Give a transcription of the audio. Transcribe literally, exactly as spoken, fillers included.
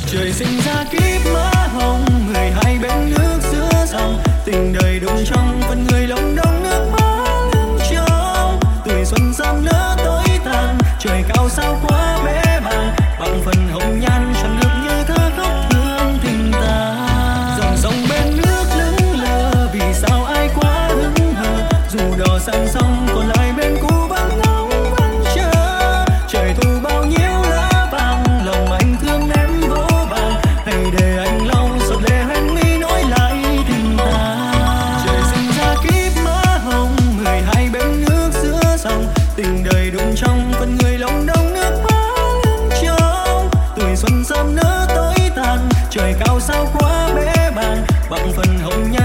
Trời sinh ra kiếp má hồng, người hai bên nước giữa dòng, tình đời đụng trong phần người lòng đông nước mắt lưng trong. Tuổi xuân giam nỡ tối tàn, trời cao sao quá bế bàng, bằng phần hồng nhan chẳng được như thơ khóc thương tình ta. Dòng sông bên nước lững lờ, vì sao ai quá hững hờ, dù đò sang sông còn lại bên cũ vẫn ngóng vẫn chờ. Trời thu bao nhiêu lá vàng, lòng anh thương em vô vàng, hãy để anh lau giọt lệ hoen mi nối lại tình ta. Trời sinh ra kiếp má hồng, mười hai bên nước giữa dòng, tình đời đụng trong phần người lòng đông nước mắt lưng trong. Tuổi xuân sớm nỡ tối tàn, trời cao sao quá bế bàng, bằng phần hồng nhan